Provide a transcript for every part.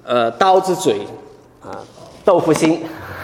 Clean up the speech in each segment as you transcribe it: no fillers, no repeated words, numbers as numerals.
刀子嘴豆腐心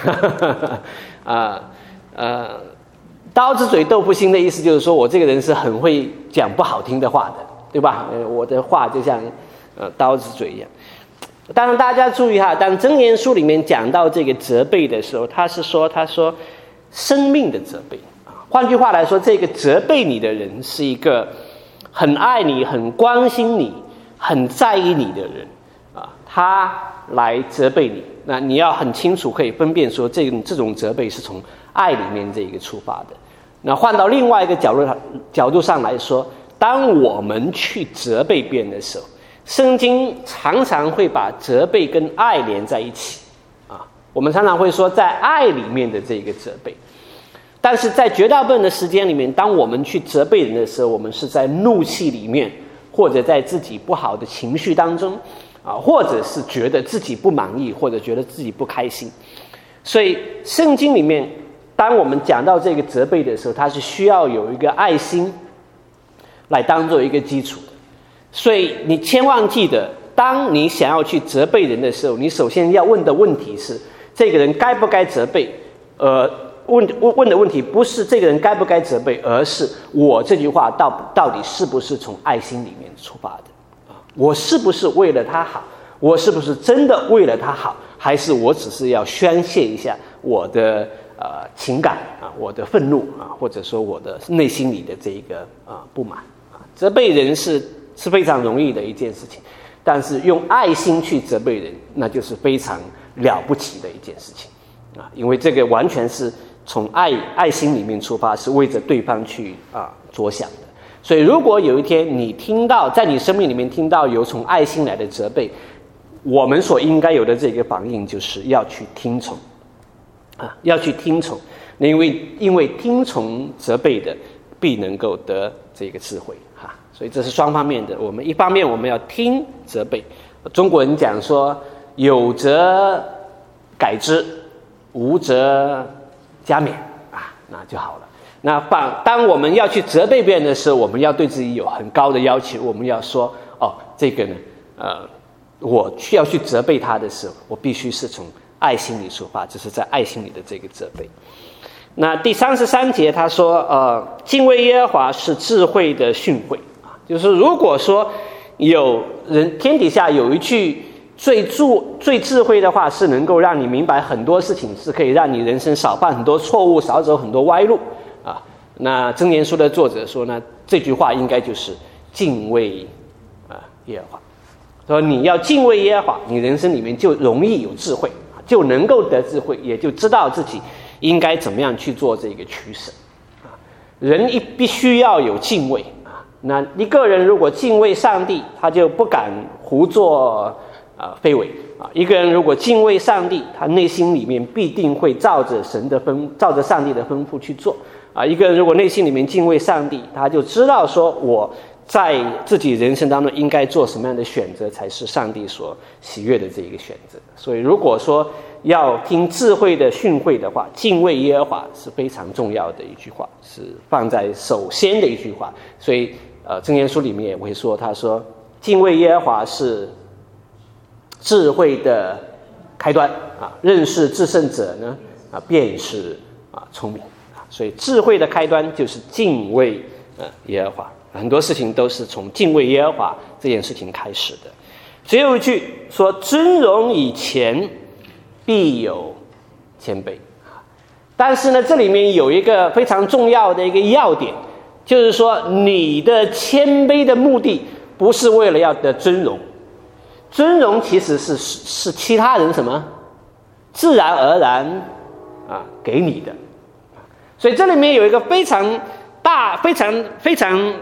刀子嘴豆腐心的意思就是说我这个人是很会讲不好听的话的，对吧？我的话就像刀子嘴一样。当然大家注意哈，当箴言书里面讲到这个责备的时候，他说生命的责备。换句话来说，这个责备你的人是一个很爱你、很关心你、很在意你的人他来责备你，那你要很清楚可以分辨说这种责备是从爱里面这个出发的。那换到另外一个角度上来说，当我们去责备别人的时候，圣经常常会把责备跟爱连在一起我们常常会说在爱里面的这个责备，但是在绝大部分的时间里面，当我们去责备人的时候，我们是在怒气里面，或者在自己不好的情绪当中或者是觉得自己不满意，或者觉得自己不开心。所以圣经里面当我们讲到这个责备的时候，它是需要有一个爱心来当做一个基础的。所以你千万记得，当你想要去责备人的时候，你首先要问的问题是这个人该不该责备。问的问题不是这个人该不该责备，而是我这句话到底是不是从爱心里面出发的我是不是为了他好，我是不是真的为了他好，还是我只是要宣泄一下我的情感我的愤怒或者说我的内心里的这一个不满责备人是非常容易的一件事情，但是用爱心去责备人，那就是非常了不起的一件事情因为这个完全是从爱心里面出发，是为着对方去着想的。所以如果有一天你听到在你生命里面听到有从爱心来的责备，我们所应该有的这个反应就是要去听从要去听从，因为听从责备的必能够得这个智慧所以这是双方面的。我们一方面我们要听责备，中国人讲说有则改之，无则加勉那就好了。那当我们要去责备别人的时候，我们要对自己有很高的要求，我们要说这个呢我需要去责备他的时候，我必须是从爱心里出发，就是在爱心里的这个责备。那第33节他说敬畏耶和华是智慧的训诲就是如果说有人天底下有一句最智慧的话，是能够让你明白很多事情，是可以让你人生少犯很多错误，少走很多歪路那箴言书的作者说呢，这句话应该就是敬畏耶和华。说你要敬畏耶和华，你人生里面就容易有智慧，就能够得智慧，也就知道自己应该怎么样去做这个取舍人必须要有敬畏那一个人如果敬畏上帝，他就不敢胡作非为一个人如果敬畏上帝，他内心里面必定会照着上帝的吩咐去做一个人如果内心里面敬畏上帝，他就知道说我在自己人生当中应该做什么样的选择才是上帝所喜悦的这一个选择。所以如果说要听智慧的训诲的话，敬畏耶和华是非常重要的一句话，是放在首先的一句话。所以箴言书里面也会说，他说敬畏耶和华是智慧的开端认识至圣者呢便是聪明所以智慧的开端就是敬畏耶和华，很多事情都是从敬畏耶和华这件事情开始的。最后一句说尊荣以前必有谦卑但是呢这里面有一个非常重要的一个要点，就是说你的谦卑的目的不是为了要得尊荣，尊荣其实是其他人什么自然而然给你的。所以这里面有一个非常大非常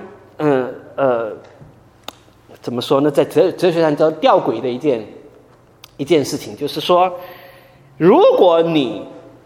怎么说呢，在哲学上叫吊诡的一件事情，就是说如果你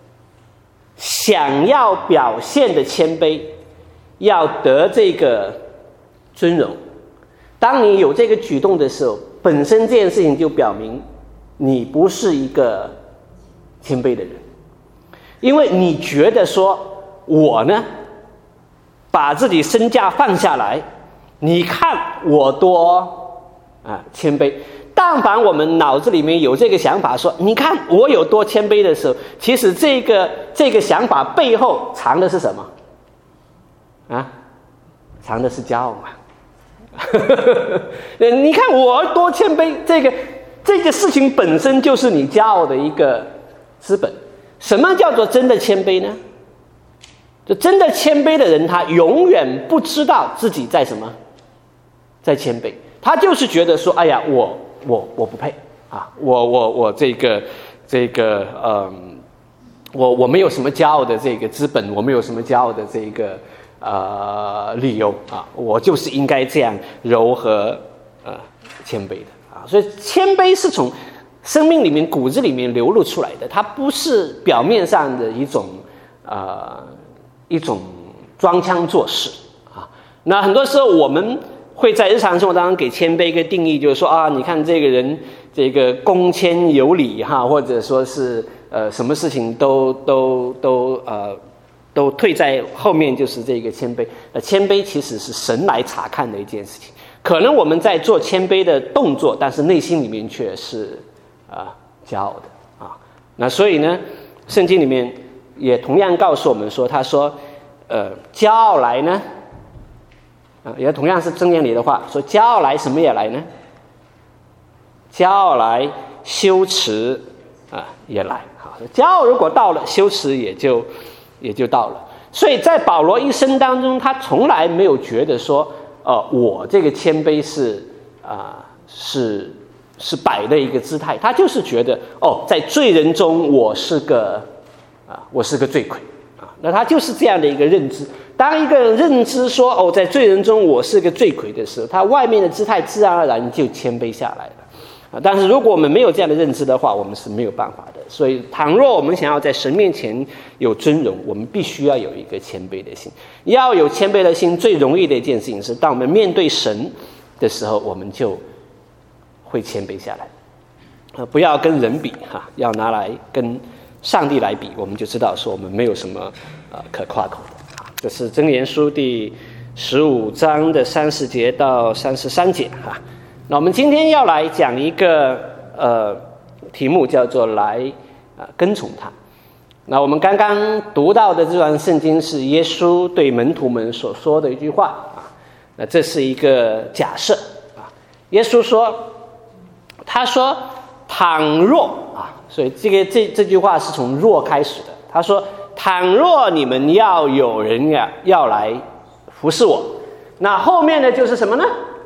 想要表现的谦卑，要得这个尊荣，当你有这个举动的时候，本身这件事情就表明你不是一个谦卑的人，因为你觉得说我呢把自己身价放下来，你看我多谦卑。 但凡我们脑子里面有这个想法说，你看我有多谦卑的时候，其实这个想法背后藏的是什么？啊，藏的是骄傲嘛。你看我多谦卑，这个事情本身就是你骄傲的一个资本。什么叫做真的谦卑呢？就真的谦卑的人，他永远不知道自己在什么，在谦卑。他就是觉得说，哎呀，我不配啊，我我没有什么骄傲的这个资本，我没有什么骄傲的这个理由啊，我就是应该这样柔和谦卑的啊。所以谦卑是从生命里面骨子里面流露出来的，它不是表面上的一种装腔作势啊。那很多时候我们会在日常生活当中给谦卑一个定义，就是说啊，你看这个人这个恭谦有礼哈，或者说是什么事情都退在后面，就是这个谦卑。谦卑其实是神来查看的一件事情。可能我们在做谦卑的动作，但是内心里面却是骄傲的啊。那所以呢，圣经里面也同样告诉我们说，他说骄傲来呢也同样是箴言里的话，说骄傲来什么也来呢？骄傲来羞耻也来。好，骄傲如果到了，羞耻也就到了。所以在保罗一生当中，他从来没有觉得说我这个谦卑是摆的一个姿态，他就是觉得在罪人中我是个罪魁啊。那他就是这样的一个认知。当一个人认知说在罪人中我是个罪魁的时候，他外面的姿态自然而然就谦卑下来了啊。但是如果我们没有这样的认知的话，我们是没有办法的。所以倘若我们想要在神面前有尊荣，我们必须要有一个谦卑的心。要有谦卑的心，最容易的一件事情是，当我们面对神的时候，我们就会谦卑下来不要跟人比要拿来跟上帝来比，我们就知道说我们没有什么可夸口的。这是箴言书第15章的30节到33节那我们今天要来讲一个题目，叫做来跟从他。那我们刚刚读到的这段圣经是耶稣对门徒们所说的一句话那这是一个假设耶稣说，他说倘若所以这句话是从若开始的。他说倘若你们要有人要来服侍我，那后面的就是什么呢？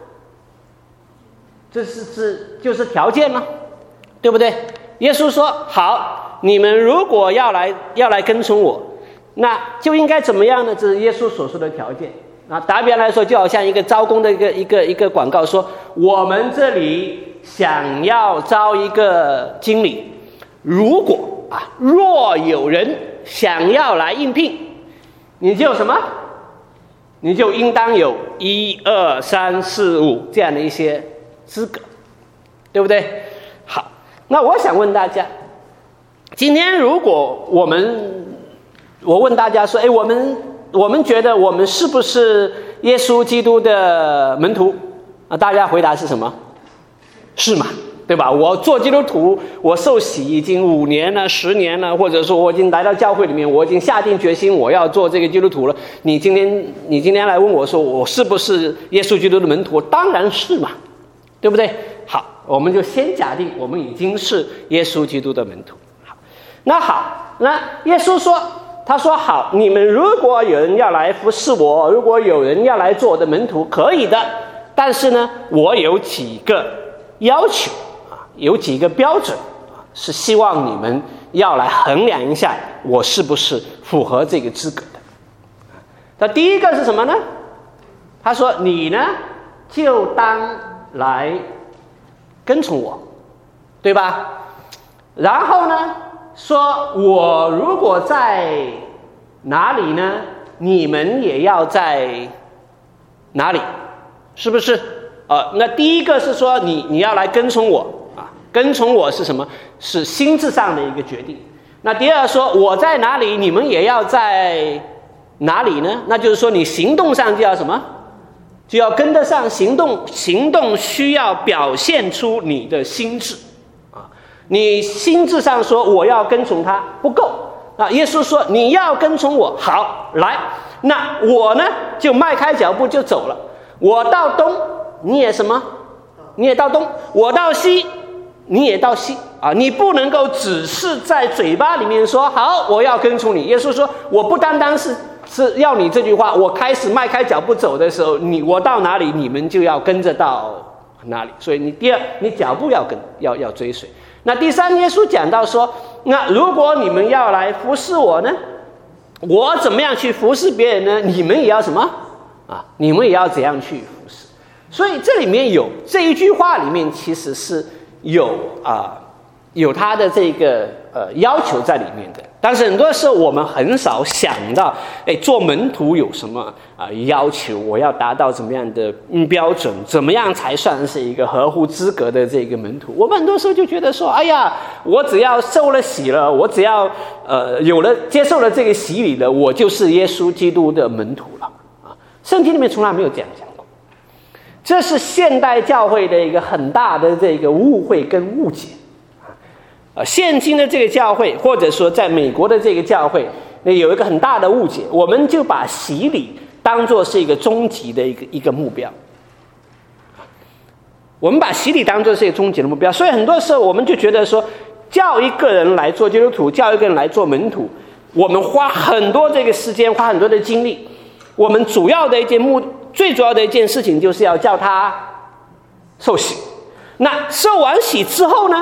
就是条件吗？对不对？耶稣说好，你们如果要来跟从我，那就应该怎么样呢？这是耶稣所说的条件。那打比方来说，就好像一个招工的一个广告说，我们这里想要招一个经理，如果若有人想要来应聘，你就什么？你就应当有1、2、3、4、5这样的一些资格，对不对？好，那我想问大家，今天如果我问大家说，我们觉得我们是不是耶稣基督的门徒大家回答是什么？是嘛？对吧？我做基督徒，我受洗已经5年了、10年了，或者说我已经来到教会里面，我已经下定决心我要做这个基督徒了。你今天来问我说，我是不是耶稣基督的门徒？当然是嘛，对不对？好，我们就先假定我们已经是耶稣基督的门徒。好，那耶稣说，他说好，你们如果有人要来服侍我，如果有人要来做我的门徒，可以的。但是呢，我有几个要求有几个标准是希望你们要来衡量一下我是不是符合这个资格的。那第一个是什么呢？他说你呢就当来跟从我，对吧？然后呢说，我如果在哪里呢，你们也要在哪里，是不是？那第一个是说你要来跟从我跟从我是什么？是心智上的一个决定。那第二说，我在哪里，你们也要在哪里呢？那就是说你行动上就要什么？ 就要跟得上行动，行动需要表现出你的心志啊。你心智上说我要跟从他不够啊，耶稣说你要跟从我，好，来，那我呢就迈开脚步就走了。我到东，你也什么？你也到东；我到西，你也到西啊！你不能够只是在嘴巴里面说好，我要跟从你。耶稣说，我不单单是要你这句话，我开始迈开脚步走的时候，我到哪里，你们就要跟着到哪里。所以你第二，你脚步要跟，要追随。那第三，耶稣讲到说，那如果你们要来服侍我呢，我怎么样去服侍别人呢？你们也要什么啊？你们也要怎样去服侍？所以这里面有这一句话里面其实是有他的这个要求在里面的。但是很多时候我们很少想到，做门徒有什么要求？我要达到怎么样的标准？怎么样才算是一个合乎资格的这个门徒？我们很多时候就觉得说，哎呀，我只要受了洗了，我只要接受了这个洗礼了，我就是耶稣基督的门徒了啊！圣经里面从来没有这样讲过，这是现代教会的一个很大的这个误会跟误解。现今的这个教会，或者说在美国的这个教会，有一个很大的误解，我们就把洗礼当作是一个终极的一个目标。我们把洗礼当作是一个终极的目标，所以很多时候我们就觉得说，叫一个人来做基督徒，叫一个人来做门徒，我们花很多这个时间，花很多的精力，我们最主要的一件事情就是要叫他受洗。那受完洗之后呢？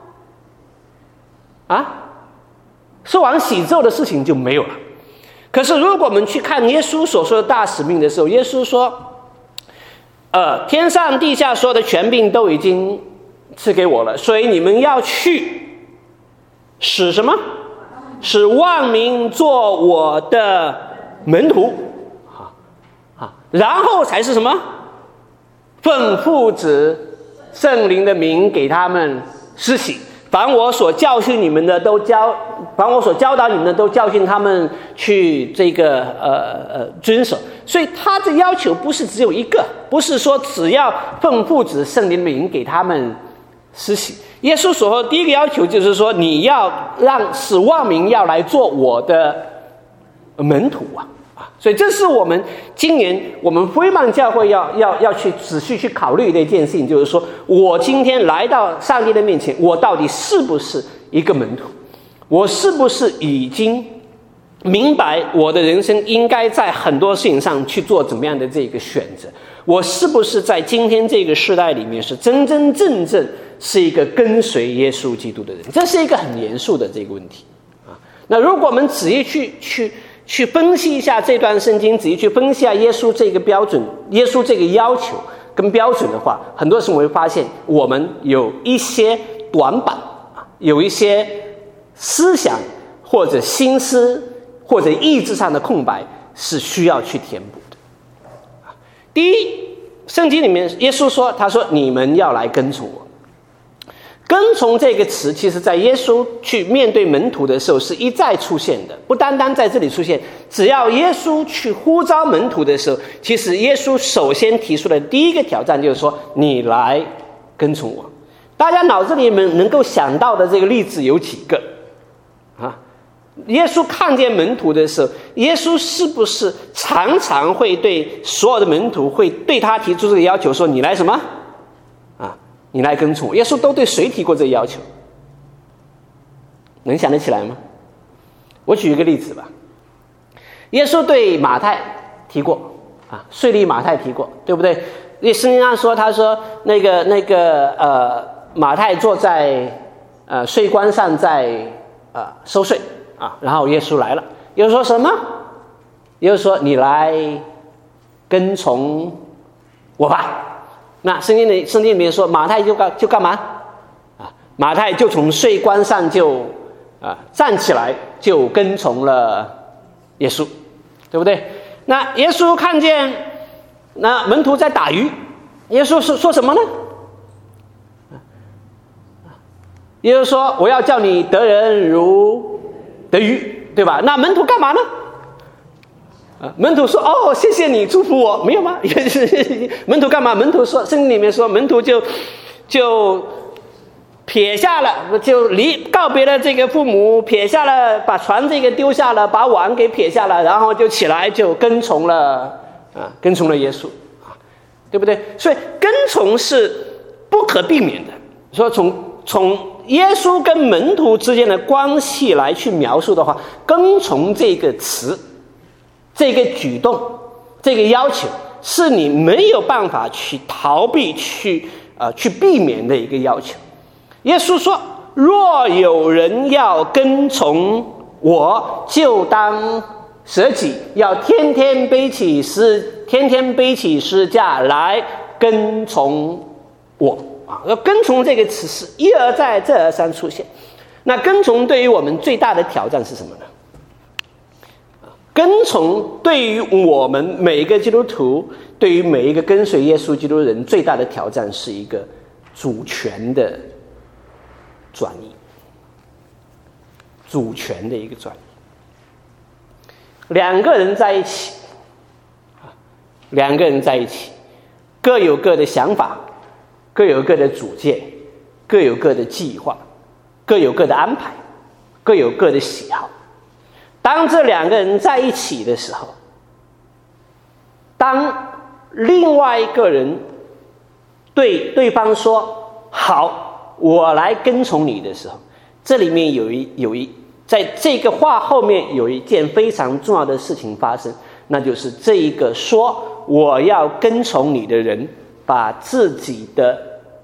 受完洗之后的事情就没有了。可是如果我们去看耶稣所说的大使命的时候，耶稣说天上地下所有的权柄都已经赐给我了，所以你们要去使什么？使万民做我的门徒然后才是什么？奉父子圣灵的名给他们施洗，凡我所教训你们的都凡我所教导你们的都教训他们去这个遵守。所以他的要求不是只有一个，不是说只要奉父子圣灵的名给他们施洗。耶稣所说的第一个要求就是说，你要使万民要来做我的门徒所以这是我们今年我们福音堂教会要去仔细去考虑的一件事情，就是说我今天来到上帝的面前，我到底是不是一个门徒？我是不是已经明白我的人生应该在很多事情上去做怎么样的这个选择？我是不是在今天这个时代里面是真真正正是一个跟随耶稣基督的人？这是一个很严肃的这个问题那如果我们仔细去分析一下这段圣经，仔细去分析一下耶稣这个标准，耶稣这个要求跟标准的话，很多时候我会发现我们有一些短板有一些思想或者心思或者意志上的空白是需要去填补的第一，圣经里面耶稣说，他说你们要来跟从我。跟从这个词其实在耶稣去面对门徒的时候是一再出现的，不单单在这里出现，只要耶稣去呼召门徒的时候，其实耶稣首先提出的第一个挑战就是说，你来跟从我。大家脑子里面能够想到的这个例子有几个耶稣看见门徒的时候，耶稣是不是常常会对所有的门徒会对他提出这个要求，说你来什么你来跟从我？耶稣都对谁提过这个要求？能想得起来吗？我举一个例子吧。耶稣对马太提过税吏马太提过，对不对？因为圣经上说，他说那个马太坐在税关上在收税然后耶稣来了，耶稣说什么？耶稣说你来跟从我吧。那圣经里面说，马太就干嘛马太就从税关上就站起来，就跟从了耶稣，对不对？那耶稣看见那门徒在打鱼，耶稣说什么呢？耶稣说我要叫你得人如得鱼，对吧？那门徒干嘛呢？ 门徒说：“哦，谢谢你祝福我。”没有吗？门徒干嘛？门徒说，圣经里面说，门徒就撇下了，就告别了这个父母，撇下了，把船这个丢下了，把碗给撇下了，然后就起来就跟从了耶稣对不对？所以跟从是不可避免的。所以从耶稣跟门徒之间的关系来去描述的话，跟从这个词，这个举动，这个要求，是你没有办法去逃避、去避免的一个要求。耶稣说：“若有人要跟从我，就当舍己，要天天背起十字架来跟从我。”要跟从这个词是一而再、再而三出现。那跟从对于我们最大的挑战是什么呢？跟从对于我们每一个基督徒，对于每一个跟随耶稣基督的人，最大的挑战是一个主权的转移，主权的一个转移。两个人在一起，各有各的想法，各有各的主见，各有各的计划，各有各的安排，各有各的喜好。当这两个人在一起的时候，当另外一个人对对方说：“好，我来跟从你”的时候，这里面在这个话后面有一件非常重要的事情发生，那就是这一个说我要跟从你的人，把自己的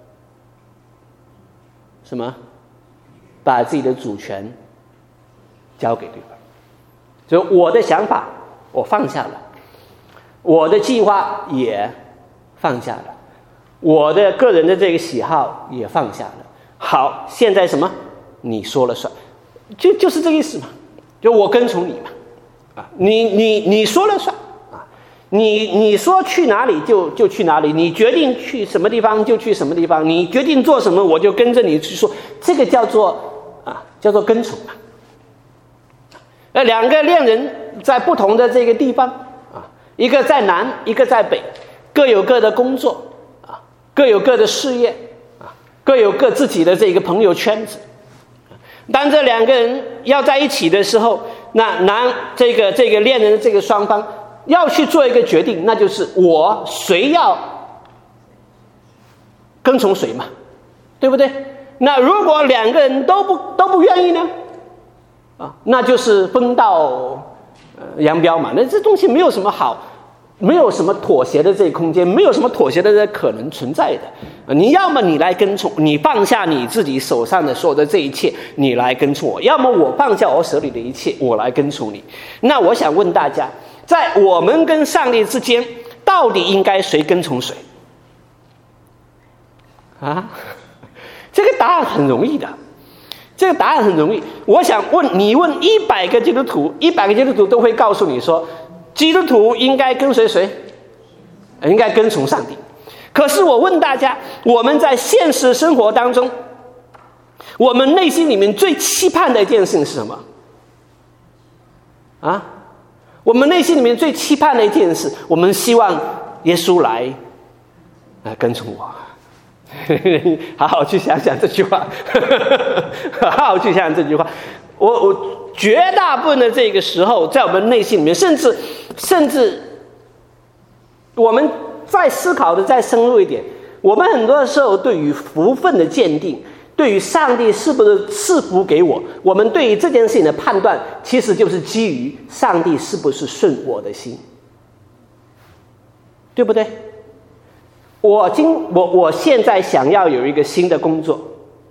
把自己的主权交给对方。所以我的想法我放下了，我的计划也放下了，我的个人的这个喜好也放下了。好，现在你说了算，就是这个意思嘛，就我跟从你嘛，你说了算啊，你说去哪里就去哪里，你决定去什么地方就去什么地方，你决定做什么我就跟着你去说，这个叫做跟从嘛。两个恋人在不同的这个地方一个在南，一个在北，各有各的工作各有各的事业各有各自己的这个朋友圈子。当这两个人要在一起的时候，那这个恋人的这个双方要去做一个决定，那就是谁要跟从谁嘛，对不对？那如果两个人都不愿意呢？那就是分道扬镳嘛。那这东西没有什么好，没有什么妥协的这个空间，没有什么妥协的这个可能存在的。你要么你来跟从，你放下你自己手上的所有的这一切，你来跟从我；要么我放下我手里的一切，我来跟从你。那我想问大家，在我们跟上帝之间，到底应该谁跟从谁？这个答案很容易的。我想问100个基督徒，100个基督徒都会告诉你说，基督徒应该跟随谁？应该跟从上帝。可是我问大家，我们在现实生活当中，我们内心里面最期盼的一件事情是什么？我们内心里面最期盼的一件事，我们希望耶稣来跟从我。好好去想想这句话，我绝大部分的这个时候，在我们内心里面，甚至我们再思考的再深入一点，我们很多的时候对于福分的鉴定，对于上帝是不是赐福给我，我们对于这件事情的判断，其实就是基于上帝是不是顺我的心，对不对？我现在想要有一个新的工作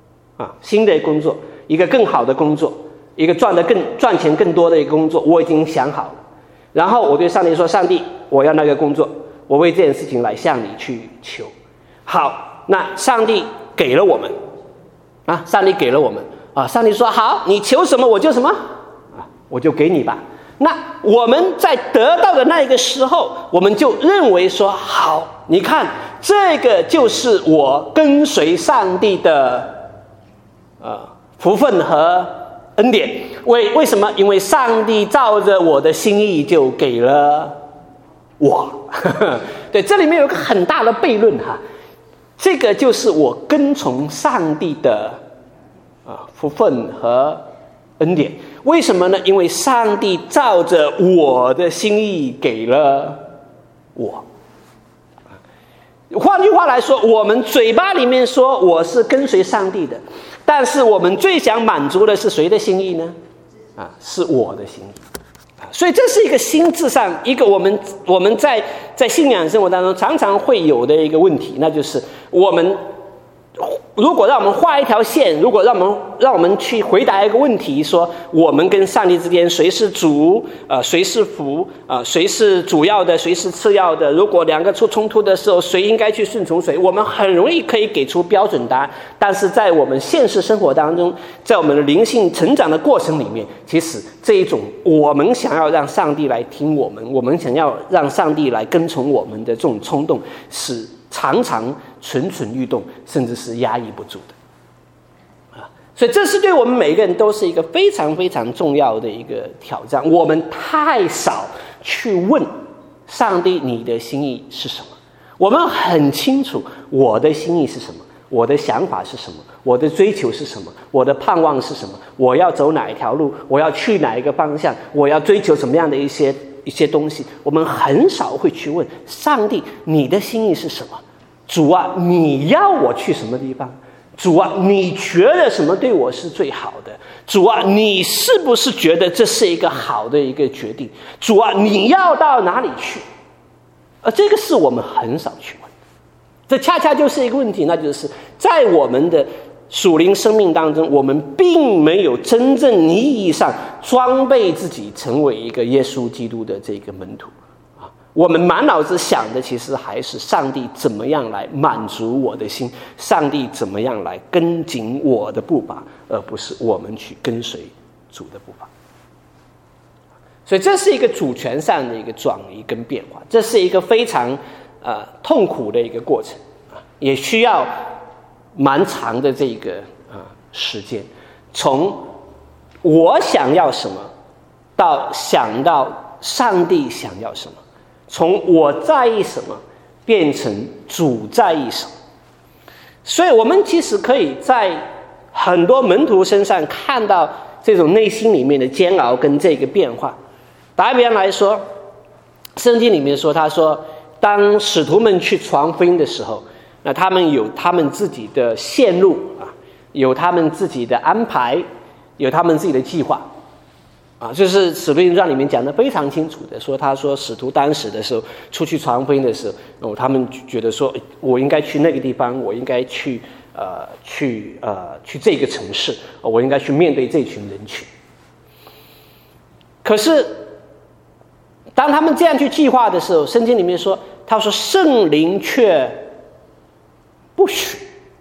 一个更好的工作，一个赚钱更多的一个工作，我已经想好了。然后我对上帝说：“上帝，我要那个工作，我为这件事情来向你去求。”好，那上帝给了我们上帝说：“好，你求什么我就什么我就给你吧。”那我们在得到的那一个时候，我们就认为说：“好，你看，这个就是我跟随上帝的福分和恩典。为什么？因为上帝照着我的心意就给了我。对，这里面有一个很大的悖论哈，这个就是我跟从上帝的福分和恩典。为什么呢？因为上帝照着我的心意给了我。换句话来说，我们嘴巴里面说我是跟随上帝的，但是我们最想满足的是谁的心意呢？是我的心意。所以这是一个心智上一个我们在信仰生活当中常常会有的一个问题，那就是我们如果让我们画一条线，如果让我们去回答一个问题，说我们跟上帝之间谁是主，谁是辅，谁是主要的，谁是次要的，如果两个出冲突的时候，谁应该去顺从谁，我们很容易可以给出标准答案。但是在我们现实生活当中，在我们的灵性成长的过程里面，其实这一种我们想要让上帝来听我们想要让上帝来跟从我们的这种冲动，是常常蠢蠢欲动，甚至是压抑不住的。所以这是对我们每个人都是一个非常非常重要的一个挑战。我们太少去问上帝你的心意是什么。我们很清楚我的心意是什么，我的想法是什么，我的追求是什么，我的盼望是什么，我要走哪一条路，我要去哪一个方向，我要追求什么样的一些东西。我们很少会去问上帝你的心意是什么。主啊，你要我去什么地方？主啊，你觉得什么对我是最好的？主啊，你是不是觉得这是一个好的一个决定？主啊，你要到哪里去？这个是我们很少去问。这恰恰就是一个问题，那就是在我们的属灵生命当中，我们并没有真正意义上装备自己成为一个耶稣基督的这个门徒。我们满脑子想的其实还是上帝怎么样来满足我的心，上帝怎么样来跟紧我的步伐，而不是我们去跟随主的步伐。所以这是一个主权上的一个转移跟变化，这是一个非常痛苦的一个过程，也需要蛮长的这个时间，从我想要什么到想到上帝想要什么，从我在意什么变成主在意什么。所以我们其实可以在很多门徒身上看到这种内心里面的煎熬跟这个变化。打比方来说，圣经里面说，他说当使徒们去传福音的时候，那他们有他们自己的线路有他们自己的安排，有他们自己的计划就是使徒行传里面讲的非常清楚的，他说使徒当时的时候出去传福音的时候，他们觉得说我应该去那个地方，我应该去这个城市，我应该去面对这群人群。可是当他们这样去计划的时候，圣经里面说，他说圣灵却不许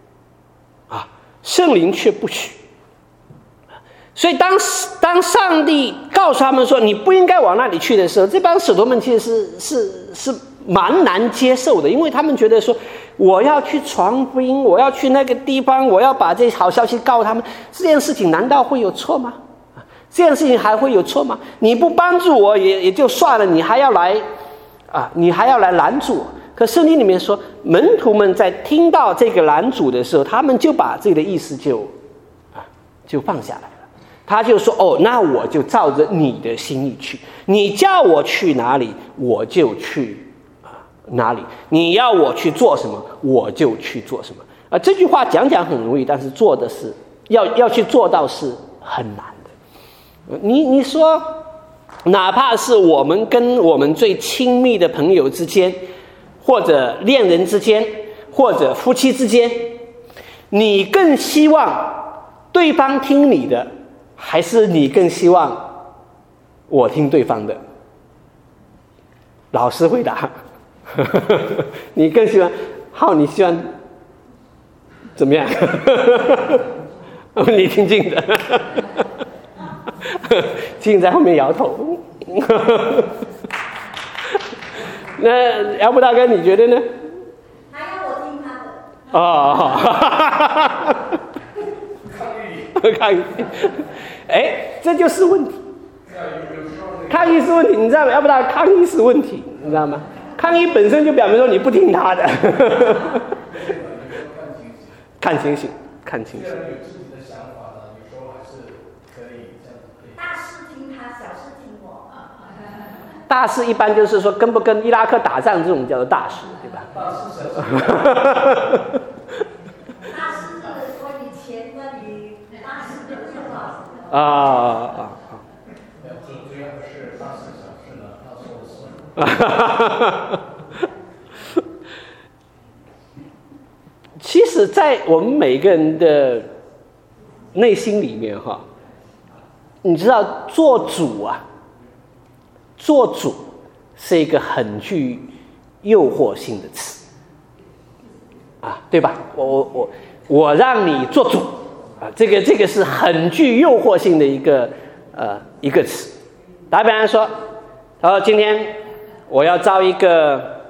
圣灵却不许。所以当上帝告诉他们说你不应该往那里去的时候，这帮使徒们其实是蛮难接受的，因为他们觉得说我要去传福音，我要去那个地方，我要把这好消息告诉他们，这件事情难道会有错吗？这件事情还会有错吗？你不帮助我也就算了，你还要来拦阻我。可圣经里面说，门徒们在听到这个拦阻的时候，他们就把自己的意思就放下来了。他就说那我就照着你的心意去，你叫我去哪里我就去哪里，你要我去做什么我就去做什么。这句话讲很容易，但是做的是要去做到是很难的。你说哪怕是我们跟我们最亲密的朋友之间，或者恋人之间，或者夫妻之间，你更希望对方听你的，还是你更希望我听对方的？老实回答。你更希望你希望怎么样？你听静的。静在后面摇头。那姚布大哥你觉得呢？还要我听他的。 抗议，这就是问题。抗议是问题，你知道吗？要不然抗议是问题，你知道吗？抗议本身就表明说你不听他的。看清醒，看清醒。有自己的想法呢，有时候还是可以这样子。大事听他，小事听我。大事一般就是说跟不跟伊拉克打仗这种叫做大事，对吧？大事小事。大事是关于钱，关于大事的计划。主要是大事小事呢，他说的是。其实，在我们每个人的内心里面，你知道，做主是一个很具诱惑性的词，对吧？我让你做主，这个是很具诱惑性的一个词。打比方说，然后今天我要招一个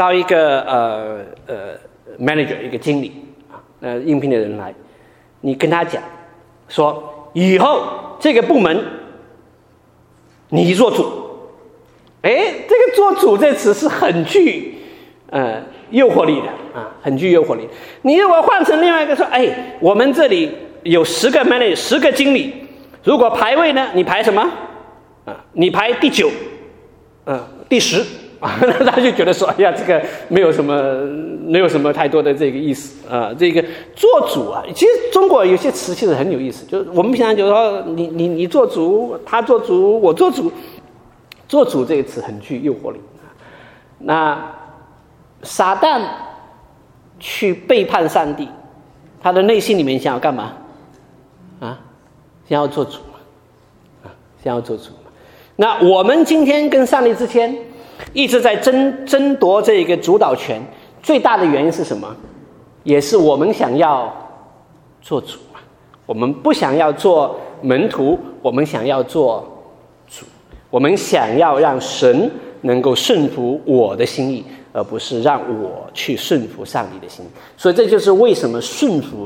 manager 一个经理应聘的人来，你跟他讲说，以后这个部门你做主。这个做主这词是很具诱惑力的很具诱惑力。你如果换成另外一个说，我们这里有10个 manager 10个经理，如果排位呢，你排什么你排第9第10那他就觉得说，这个没有什么太多的这个意思这个做主其实中国有些词其实很有意思，就是我们平常就说你做主，他做主，我做主。做主这个词很具诱惑力。那撒旦去背叛上帝，他的内心里面想要干嘛想要做主想要做主。那我们今天跟上帝之间一直在争夺这个主导权，最大的原因是什么？也是我们想要做主我们不想要做门徒，我们想要做主，我们想要让神能够顺服我的心意，而不是让我去顺服上帝的心意。所以这就是为什么顺服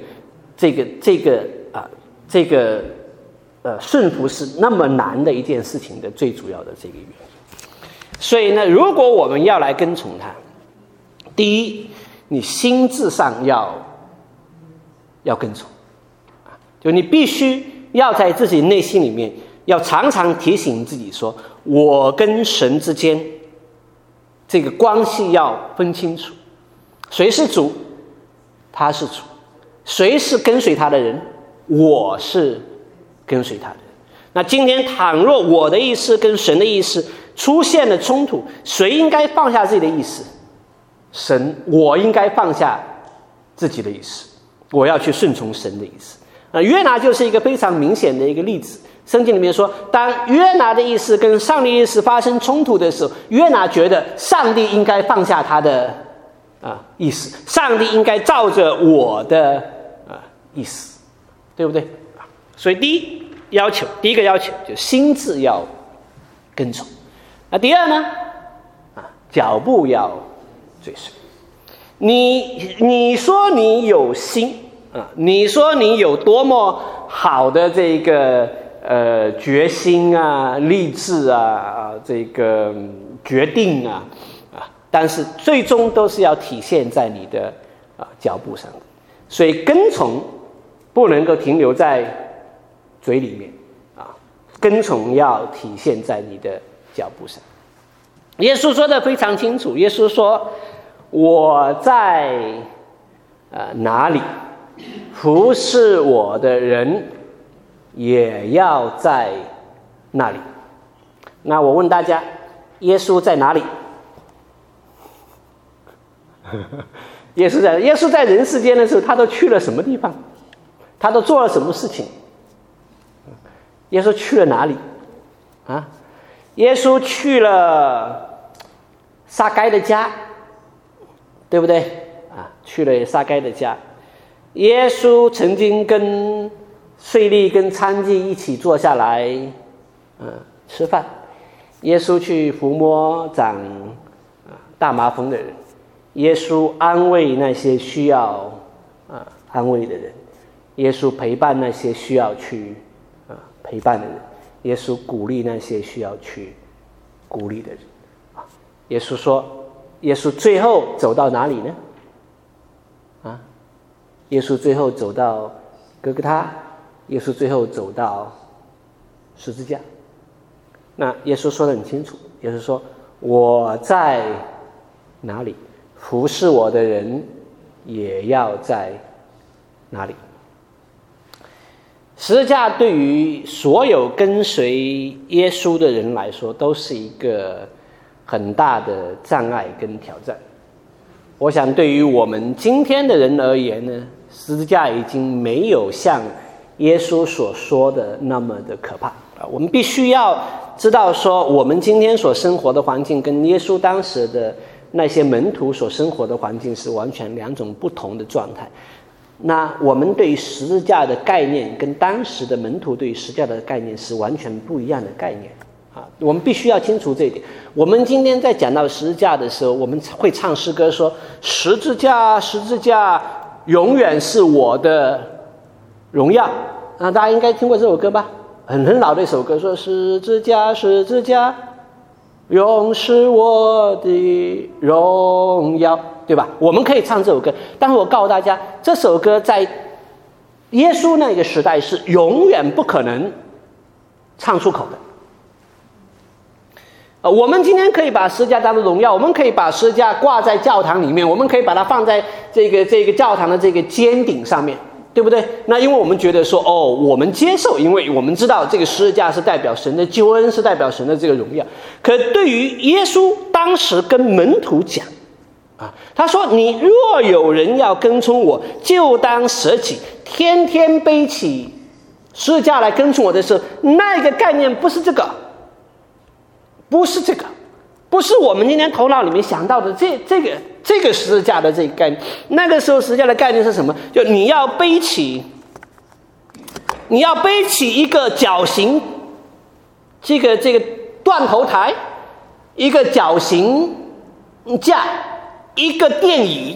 顺服是那么难的一件事情的最主要的这个原因。所以呢，如果我们要来跟从他，第一，你心智上要跟从，就你必须要在自己内心里面要常常提醒自己说，我跟神之间这个关系要分清楚，谁是主，他是主，谁是跟随他的人，我是跟随他的人。那今天倘若我的意思跟神的意思出现了冲突，谁应该放下自己的意思？神，我应该放下自己的意思，我要去顺从神的意思。约拿就是一个非常明显的一个例子。圣经里面说，当约拿的意思跟上帝的意思发生冲突的时候，约拿觉得上帝应该放下他的意思，上帝应该照着我的意思，对不对？所以第一个要求就心智要跟从。那第二呢？脚步要追随。你说你有心你说你有多么好的这个决心励志这个决定但是最终都是要体现在你的脚步上的。所以跟从不能够停留在嘴里面跟从要体现在你的脚步上。耶稣说的非常清楚，耶稣说，我在哪里，服侍我的人也要在那里。那我问大家，耶稣在哪里？耶稣在人世间的时候，他都去了什么地方？他都做了什么事情？耶稣去了哪里耶稣去了撒该的家，对不对去了撒该的家。耶稣曾经跟税吏跟娼妓一起坐下来吃饭。耶稣去抚摸长大麻风的人。耶稣安慰那些需要安慰的人。 耶稣陪伴那些需要去陪伴的人，耶稣鼓励那些需要去鼓励的人。耶稣说，耶稣最后走到哪里呢？耶稣最后走到哥哥他，耶稣最后走到十字架。那耶稣说得很清楚，耶稣说，我在哪里，服侍我的人也要在哪里。十字架对于所有跟随耶稣的人来说都是一个很大的障碍跟挑战。我想对于我们今天的人而言呢，十字架已经没有像耶稣所说的那么的可怕。我们必须要知道说，我们今天所生活的环境跟耶稣当时的那些门徒所生活的环境是完全两种不同的状态。那我们对于十字架的概念跟当时的门徒对于十字架的概念是完全不一样的概念。我们必须要清楚这一点。我们今天在讲到十字架的时候，我们会唱诗歌说，十字架十字架永远是我的荣耀。大家应该听过这首歌吧，很老的一首歌，说十字架十字架永是我的荣耀，对吧？我们可以唱这首歌，但是我告诉大家，这首歌在耶稣那个时代是永远不可能唱出口的。我们今天可以把十字架当作荣耀，我们可以把十字架挂在教堂里面，我们可以把它放在这个教堂的这个尖顶上面，对不对？那因为我们觉得说，我们接受，因为我们知道这个十字架是代表神的救恩，是代表神的这个荣耀。可对于耶稣当时跟门徒讲他说，你若有人要跟从我，就当舍己，天天背起十字架来跟从我的时候，那个概念不是这个，不是这个，不是我们今天头脑里面想到的这个十字架的这个概念。那个时候十字架的概念是什么？就你要背起一个绞刑，这个断头台，一个绞刑架，一个电椅。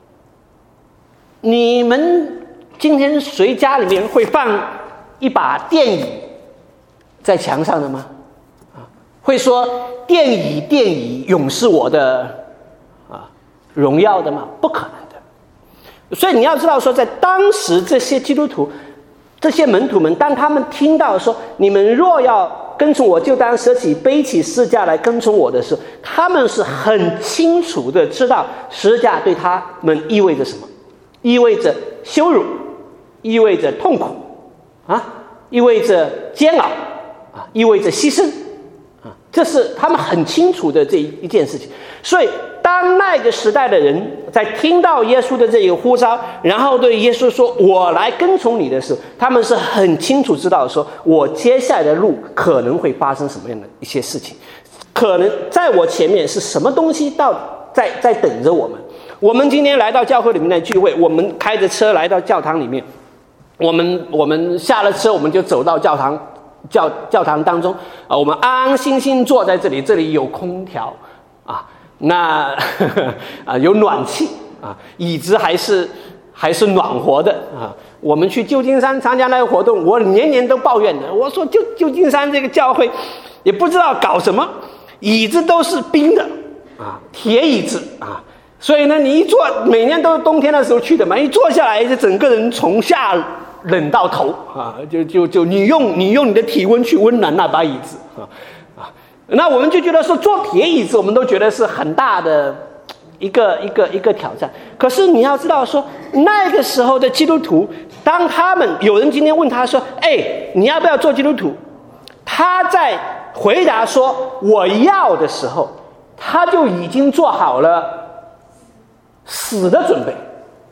你们今天谁家里面会放一把电椅在墙上的吗？会说电椅永是我的荣耀的吗？不可能的。所以你要知道说，在当时这些基督徒这些门徒们，当他们听到说你们若要跟从我，就当舍己背起十字架来跟从我的时候，他们是很清楚的知道十字架对他们意味着什么，意味着羞辱，意味着痛苦意味着煎熬意味着牺牲这是他们很清楚的这一件事情。所以当那个时代的人在听到耶稣的这个呼召，然后对耶稣说我来跟从你的时候，他们是很清楚知道说，我接下来的路可能会发生什么样的一些事情，可能在我前面是什么东西在等着我们。我们今天来到教会里面的聚会，我们开着车来到教堂里面，我们下了车我们就走到教堂当中我们安安心心坐在这里，这里有空调那有暖气椅子还是暖和的我们去旧金山参加那个活动，我年年都抱怨的，我说旧金山这个教会也不知道搞什么，椅子都是冰的铁椅子所以呢你一坐，每年都是冬天的时候去的嘛，一坐下来就整个人从下冷到头就你用你的体温去温暖那把椅子那我们就觉得说坐铁椅子我们都觉得是很大的一个挑战。可是你要知道说，那个时候的基督徒，当他们有人今天问他说你要不要做基督徒，他在回答说我要的时候，他就已经做好了死的准备。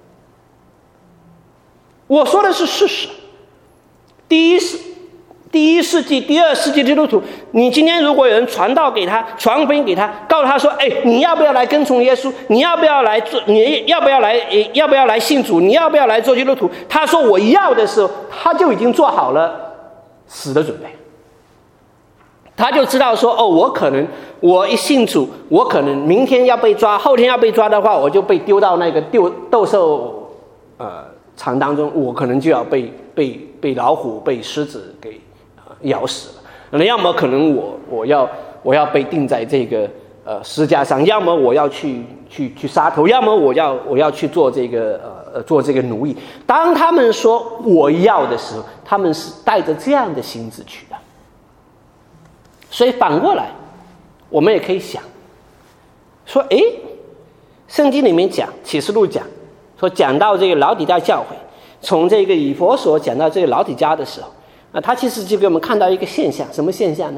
我说的是事实。第一世纪、第二世纪基督徒，你今天如果有人传道给他，传福音给他，告诉他说你要不要来跟从耶稣，你要不要来做，你要不要来信主，你要不要来做基督徒，他说我要的时候，他就已经做好了死的准备。他就知道说我一信主，我可能明天要被抓，后天要被抓的话，我就被丢到那个斗兽场当中，我可能就要被老虎、被狮子给咬死了。那要么可能我要被钉在这个石架上，要么我要去杀头，要么我要去做这个奴役。当他们说我要的时候，他们是带着这样的心志去的。所以反过来，我们也可以想说，圣经里面讲，启示录讲到这个老底嘉教会，从这个以弗所讲到这个老底嘉的时候，他其实就给我们看到一个现象，什么现象呢？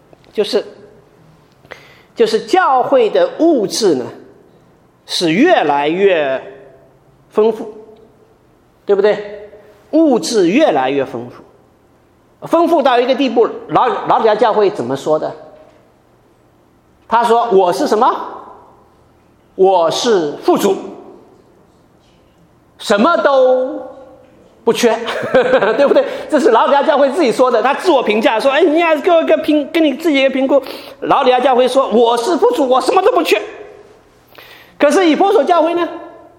就是教会的物质呢是越来越丰富，对不对？物质越来越丰富，丰富到一个地步，老底嘉教会怎么说的？他说我是什么？我是富足，什么都不缺对不对？这是老底嘉教会自己说的，他自我评价说，你要给我一个跟你自己一个评估。老底嘉教会说我是富足，我什么都不缺。可是以弗所教会呢？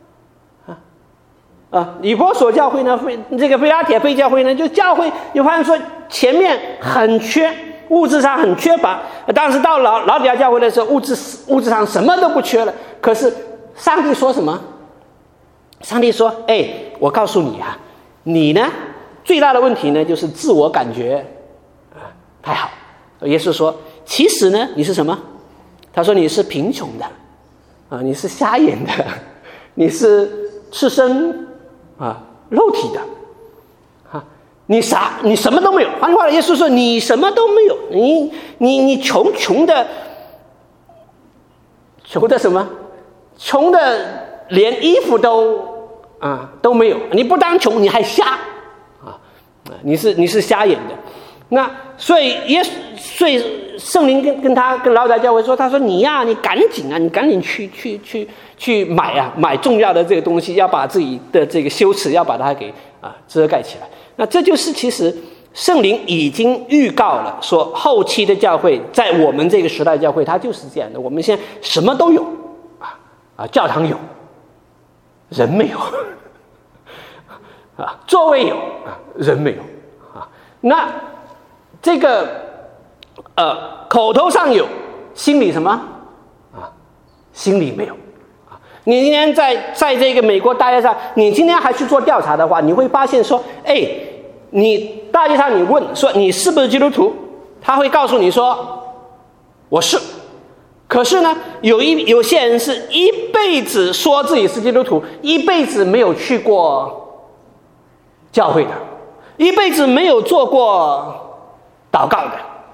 以弗所教会呢，这个腓拉铁非教会呢，就教会有发现说前面很缺，物质上很缺乏，但是到老底嘉教会的时候，物质上什么都不缺了。可是上帝说什么？上帝说，我告诉你啊，你呢最大的问题呢就是自我感觉太好。耶稣说，其实呢你是什么？他说你是贫穷的你是瞎眼的，你是赤身肉体的你什么都没有。换句话说，耶稣说你什么都没有，你穷的什么？穷的连衣服都没有。你不当穷，你还瞎你是瞎眼的。那所以圣灵跟老底嘉教会说，他说你赶紧去买重要的这个东西，要把自己的这个羞耻要把它给遮盖起来。那这就是其实圣灵已经预告了，说后期的教会，在我们这个时代教会，它就是这样的。我们现在什么都有教堂有，人没有座位有人没有那这个口头上有，心里什么心里没有你今天在这个美国大街上，你今天还去做调查的话，你会发现说，你大街上你问说你是不是基督徒，他会告诉你说我是。可是呢，有些人是一辈子说自己是基督徒，一辈子没有去过教会的，一辈子没有做过祷告的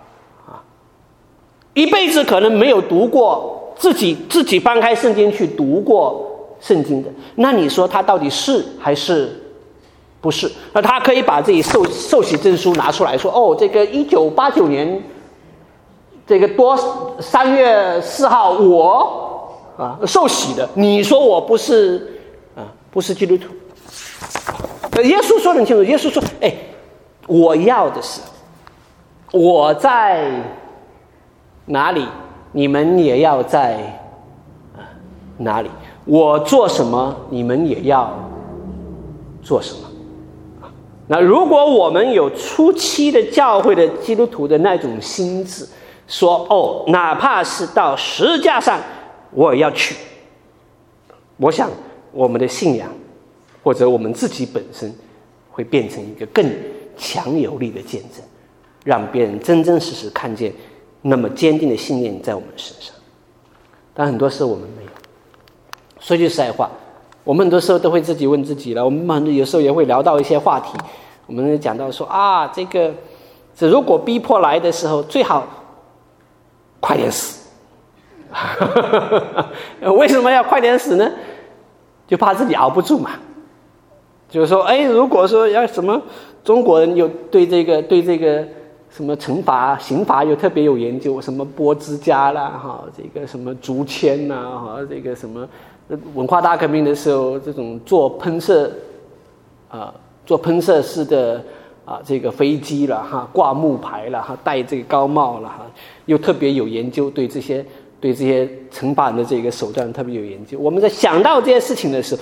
一辈子可能没有读过自己翻开圣经去读过圣经的。那你说他到底是还是不是？那他可以把自己受洗证书拿出来说，这个1989年这个3月4号我受洗的，你说我不是基督徒。耶稣说得很清楚，耶稣说我要的是我在哪里，你们也要在哪里，我做什么你们也要做什么。那如果我们有初期的教会的基督徒的那种心智，说哪怕是到十字架上我也要去，我想我们的信仰或者我们自己本身会变成一个更强有力的见证，让别人真真实实看见那么坚定的信念在我们身上。但很多时候我们没有。说句实在话，我们很多时候都会自己问自己了。我们有时候也会聊到一些话题，我们讲到说这如果逼迫来的时候，最好快点死。为什么要快点死呢？就怕自己熬不住嘛。就是说，如果说要什么中国人有对这个什么惩罚刑罚又特别有研究，什么波兹加啦这个什么竹签啦这个什么文化大革命的时候，这种做喷射式的这个飞机了挂木牌了戴这个高帽了又特别有研究，对这些惩罚人的这个手段特别有研究。我们在想到这些事情的时候，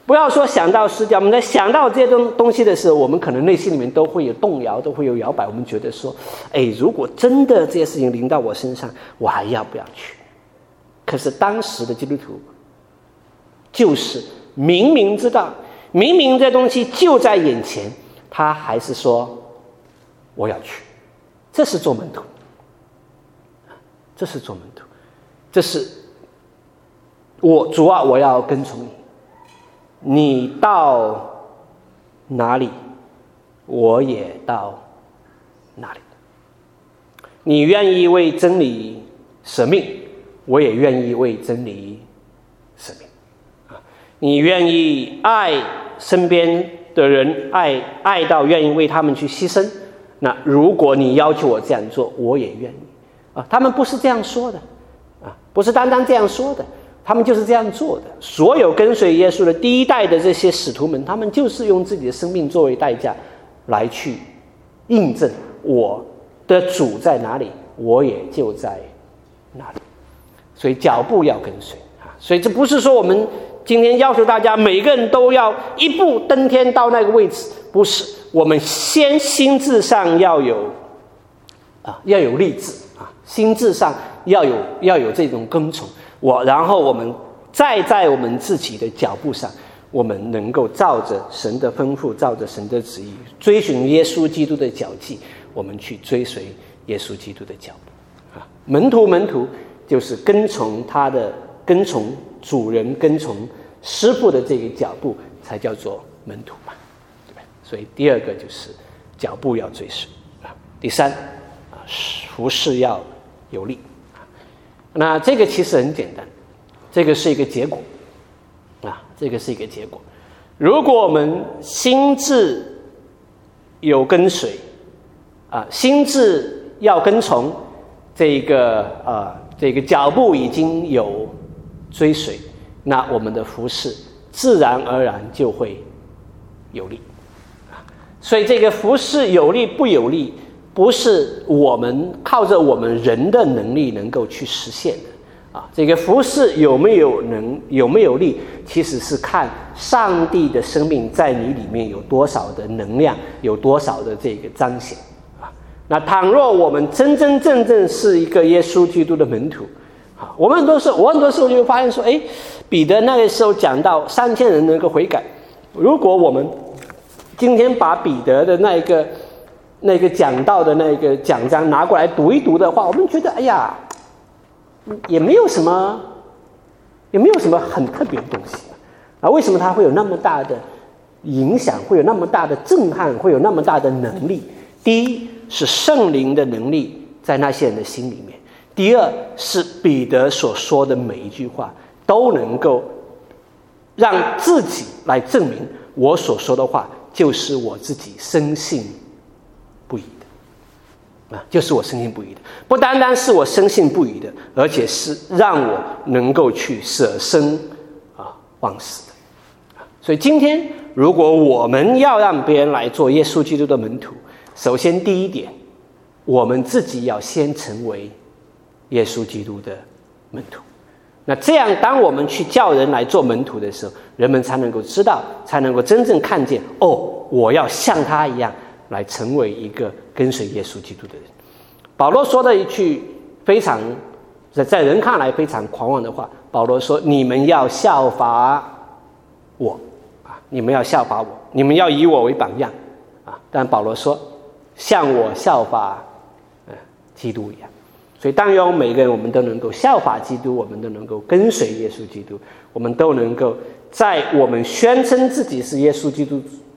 不要说想到失掉，我们在想到这些东西的时候，我们可能内心里面都会有动摇，都会有摇摆。我们觉得说，如果真的这些事情临到我身上，我还要不要去？可是当时的基督徒就是明明知道，明明这东西就在眼前，他还是说我要去。这是做门徒，这是做门徒，这是主啊，我要跟从你。你到哪里，我也到哪里。你愿意为真理舍命，我也愿意为真理舍命。你愿意爱身边的人，爱到愿意为他们去牺牲，那如果你要求我这样做，我也愿意。他们不是这样说的，不是单单这样说的。他们就是这样做的。所有跟随耶稣的第一代的这些使徒们，他们就是用自己的生命作为代价来去印证我的主在哪里，我也就在哪里。所以脚步要跟随。所以这不是说我们今天要求大家每个人都要一步登天到那个位置，不是。我们先心智上要有励志，心智上要有这种跟从。然后我们再在我们自己的脚步上，我们能够照着神的吩咐，照着神的旨意，追寻耶稣基督的脚迹，我们去追随耶稣基督的脚步。门徒就是跟从主人，跟从师傅的这个脚步，才叫做门徒嘛，对吧？所以第二个就是脚步要追随。第三，服事要有力。那这个其实很简单，这个是一个结果，这个是一个结果。如果我们心智有跟随，心智要跟从，这个脚步已经有追随，那我们的服事自然而然就会有力。所以这个服事有力不有力，不是我们靠着我们人的能力能够去实现的。这个服事有没有力，其实是看上帝的生命在你里面有多少的能量，有多少的这个彰显。那倘若我们真真正正是一个耶稣基督的门徒，我很多时候就会发现说，彼得那个时候讲到3000人能够悔改，如果我们今天把彼得的那个讲道的那个讲章拿过来读一读的话，我们觉得也没有什么很特别的东西。为什么它会有那么大的影响，会有那么大的震撼，会有那么大的能力？第一是圣灵的能力在那些人的心里面，第二是彼得所说的每一句话都能够让自己来证明我所说的话就是我自己深信不疑的，就是我深信不疑的，不单单是我深信不疑的，而且是让我能够去舍生忘死的。所以今天如果我们要让别人来做耶稣基督的门徒，首先第一点，我们自己要先成为耶稣基督的门徒。那这样当我们去叫人来做门徒的时候，人们才能够知道，才能够真正看见，我要像他一样来成为一个跟随耶稣基督的人。保罗说的一句非常在人看来非常狂妄的话，保罗说，你们要效法我，你们要效法我，你们要以我为榜样。但保罗说，像我效法基督一样。所以但愿每个人我们都能够效法基督，我们都能够跟随耶稣基督，我们都能够在我们宣称自己是耶稣基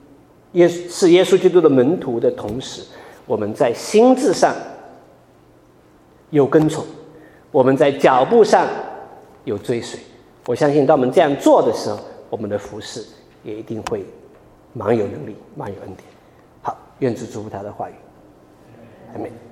督的门徒的同时，我们在心智上有跟从，我们在脚步上有追随。我相信当我们这样做的时候，我们的服事也一定会蛮有能力，蛮有恩典。好，愿主祝福他的话语。阿们。